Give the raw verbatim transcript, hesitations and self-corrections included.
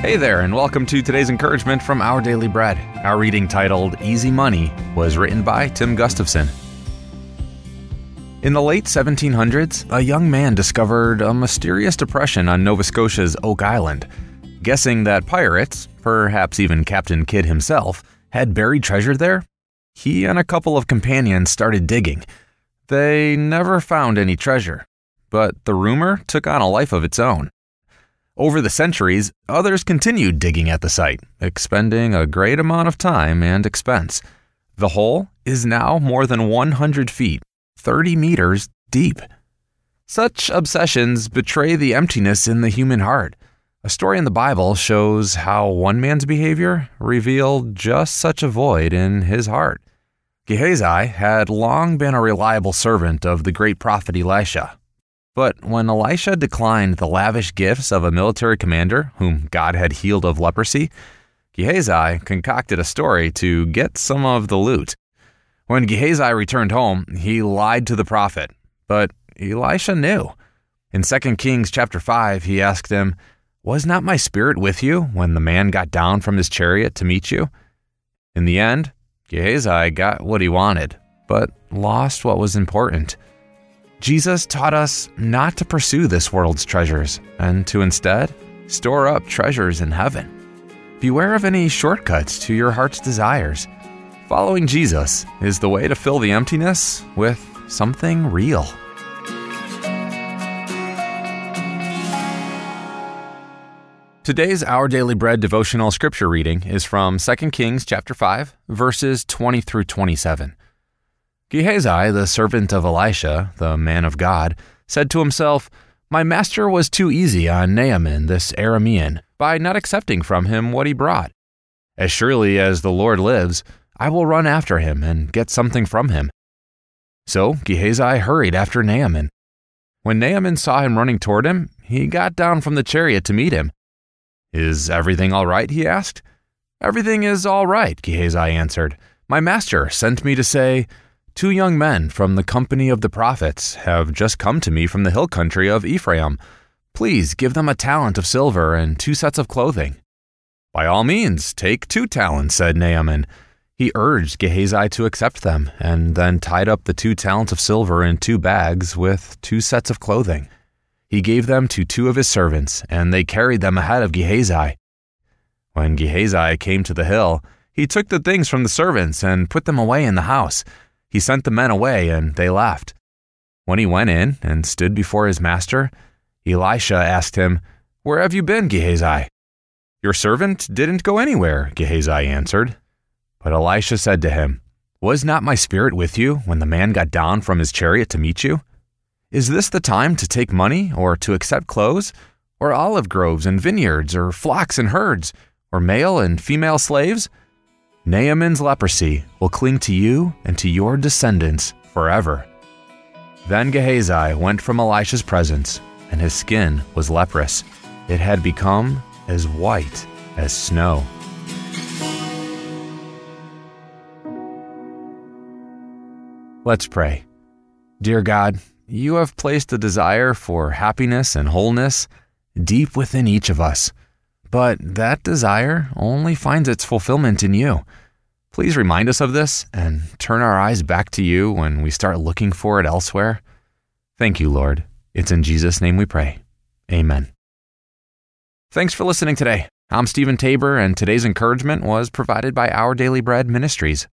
Hey there, and welcome to today's encouragement from Our Daily Bread. Our reading titled Easy Money was written by Tim Gustafson. In the late seventeen hundreds, a young man discovered a mysterious depression on Nova Scotia's Oak Island. Guessing that pirates, perhaps even Captain Kidd himself, had buried treasure there, he and a couple of companions started digging. They never found any treasure, but the rumor took on a life of its own. Over the centuries, others continued digging at the site, expending a great amount of time and expense. The hole is now more than one hundred feet, thirty meters deep. Such obsessions betray the emptiness in the human heart. A story in the Bible shows how one man's behavior revealed just such a void in his heart. Gehazi had long been a reliable servant of the great prophet Elisha. But when Elisha declined the lavish gifts of a military commander whom God had healed of leprosy, Gehazi concocted a story to get some of the loot. When Gehazi returned home, he lied to the prophet, but Elisha knew. In Second Kings chapter five, he asked him, "Was not my spirit with you when the man got down from his chariot to meet you?" In the end, Gehazi got what he wanted, but lost what was important. Jesus taught us not to pursue this world's treasures and to instead store up treasures in heaven. Beware of any shortcuts to your heart's desires. Following Jesus is the way to fill the emptiness with something real. Today's Our Daily Bread devotional scripture reading is from Second Kings chapter five, verses twenty through twenty-seven. Gehazi, the servant of Elisha, the man of God, said to himself, "My master was too easy on Naaman this Aramean by not accepting from him what he brought. As surely as the Lord lives, I will run after him and get something from him." So Gehazi hurried after Naaman. When Naaman saw him running toward him, he got down from the chariot to meet him. "Is everything all right?" he asked. "Everything is all right," Gehazi answered. "My master sent me to say, 'Two young men from the company of the prophets have just come to me from the hill country of Ephraim. Please give them a talent of silver and two sets of clothing.'" "By all means, take two talents," said Naaman. He urged Gehazi to accept them, and then tied up the two talents of silver in two bags with two sets of clothing. He gave them to two of his servants, and they carried them ahead of Gehazi. When Gehazi came to the hill, he took the things from the servants and put them away in the house. He sent the men away, and they left. When he went in and stood before his master, Elisha asked him, "Where have you been, Gehazi?" "Your servant didn't go anywhere," Gehazi answered. But Elisha said to him, "Was not my spirit with you when the man got down from his chariot to meet you? Is this the time to take money, or to accept clothes, or olive groves and vineyards, or flocks and herds, or male and female slaves? Naaman's leprosy will cling to you and to your descendants forever." Then Gehazi went from Elisha's presence, and his skin was leprous. It had become as white as snow. Let's pray. Dear God, you have placed a desire for happiness and wholeness deep within each of us. But that desire only finds its fulfillment in you. Please remind us of this and turn our eyes back to you when we start looking for it elsewhere. Thank you, Lord. It's in Jesus' name we pray. Amen. Thanks for listening today. I'm Stephen Tabor, and today's encouragement was provided by Our Daily Bread Ministries.